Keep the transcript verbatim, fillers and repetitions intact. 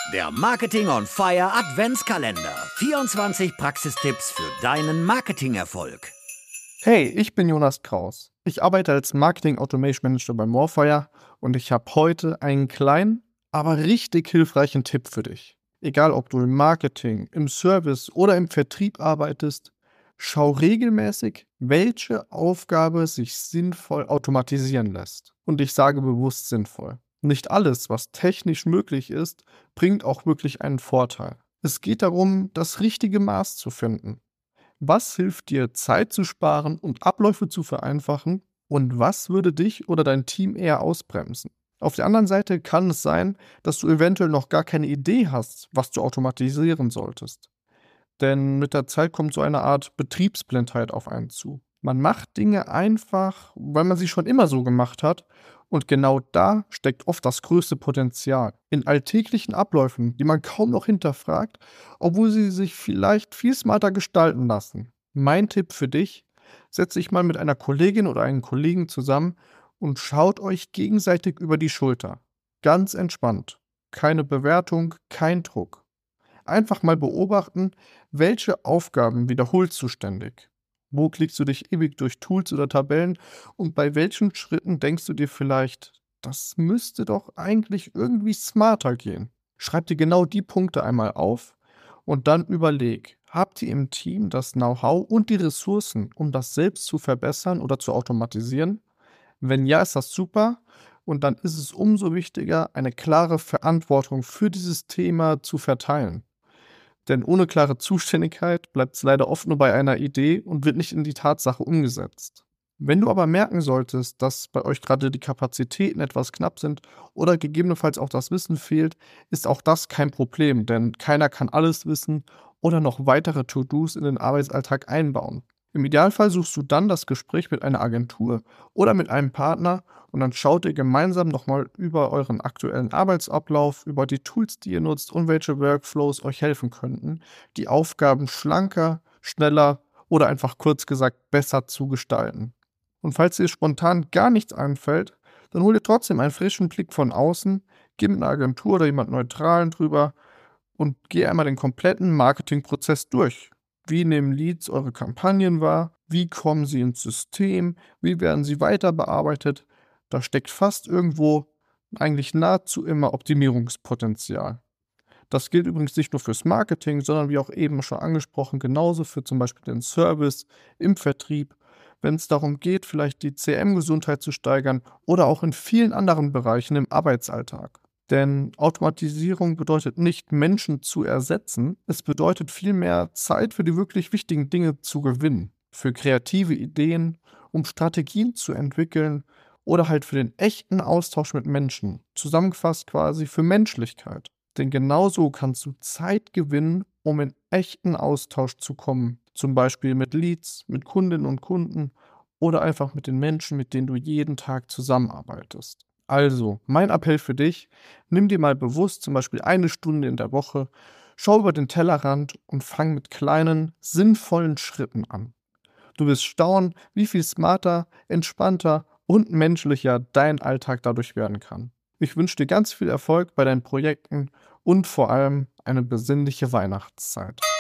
Der Marketing on Fire Adventskalender. vierundzwanzig Praxistipps für deinen Marketingerfolg. Hey, ich bin Jonas Kraus. Ich arbeite als Marketing Automation Manager bei Morefire und ich habe heute einen kleinen, aber richtig hilfreichen Tipp für dich. Egal, ob du im Marketing, im Service oder im Vertrieb arbeitest, schau regelmäßig, welche Aufgabe sich sinnvoll automatisieren lässt. Und ich sage bewusst sinnvoll. Nicht alles, was technisch möglich ist, bringt auch wirklich einen Vorteil. Es geht darum, das richtige Maß zu finden. Was hilft dir, Zeit zu sparen und Abläufe zu vereinfachen? Und was würde dich oder dein Team eher ausbremsen? Auf der anderen Seite kann es sein, dass du eventuell noch gar keine Idee hast, was du automatisieren solltest. Denn mit der Zeit kommt so eine Art Betriebsblindheit auf einen zu. Man macht Dinge einfach, weil man sie schon immer so gemacht hat. Und genau da steckt oft das größte Potenzial. In alltäglichen Abläufen, die man kaum noch hinterfragt, obwohl sie sich vielleicht viel smarter gestalten lassen. Mein Tipp für dich: Setz dich mal mit einer Kollegin oder einem Kollegen zusammen und schaut euch gegenseitig über die Schulter. Ganz entspannt. Keine Bewertung, kein Druck. Einfach mal beobachten, welche Aufgaben wiederholst du ständig. Wo klickst du dich ewig durch Tools oder Tabellen und bei welchen Schritten denkst du dir vielleicht, das müsste doch eigentlich irgendwie smarter gehen? Schreib dir genau die Punkte einmal auf und dann überleg, habt ihr im Team das Know-how und die Ressourcen, um das selbst zu verbessern oder zu automatisieren? Wenn ja, ist das super. Und dann ist es umso wichtiger, eine klare Verantwortung für dieses Thema zu verteilen. Denn ohne klare Zuständigkeit bleibt es leider oft nur bei einer Idee und wird nicht in die Tatsache umgesetzt. Wenn du aber merken solltest, dass bei euch gerade die Kapazitäten etwas knapp sind oder gegebenenfalls auch das Wissen fehlt, ist auch das kein Problem, denn keiner kann alles wissen oder noch weitere To-Dos in den Arbeitsalltag einbauen. Im Idealfall suchst du dann das Gespräch mit einer Agentur oder mit einem Partner und dann schaut ihr gemeinsam nochmal über euren aktuellen Arbeitsablauf, über die Tools, die ihr nutzt und welche Workflows euch helfen könnten, die Aufgaben schlanker, schneller oder einfach kurz gesagt besser zu gestalten. Und falls dir spontan gar nichts einfällt, dann hol dir trotzdem einen frischen Blick von außen, geh mit einer Agentur oder jemand Neutralen drüber und geh einmal den kompletten Marketingprozess durch. Wie nehmen Leads eure Kampagnen wahr? Wie kommen sie ins System? Wie werden sie weiter bearbeitet? Da steckt fast irgendwo, eigentlich nahezu immer, Optimierungspotenzial. Das gilt übrigens nicht nur fürs Marketing, sondern wie auch eben schon angesprochen, genauso für zum Beispiel den Service, im Vertrieb, wenn es darum geht, vielleicht die C R M-Gesundheit zu steigern oder auch in vielen anderen Bereichen im Arbeitsalltag. Denn Automatisierung bedeutet nicht, Menschen zu ersetzen, es bedeutet vielmehr, Zeit für die wirklich wichtigen Dinge zu gewinnen, für kreative Ideen, um Strategien zu entwickeln oder halt für den echten Austausch mit Menschen, zusammengefasst quasi für Menschlichkeit. Denn genauso kannst du Zeit gewinnen, um in echten Austausch zu kommen, zum Beispiel mit Leads, mit Kundinnen und Kunden oder einfach mit den Menschen, mit denen du jeden Tag zusammenarbeitest. Also, mein Appell für dich: Nimm dir mal bewusst zum Beispiel eine Stunde in der Woche, schau über den Tellerrand und fang mit kleinen, sinnvollen Schritten an. Du wirst staunen, wie viel smarter, entspannter und menschlicher dein Alltag dadurch werden kann. Ich wünsche dir ganz viel Erfolg bei deinen Projekten und vor allem eine besinnliche Weihnachtszeit.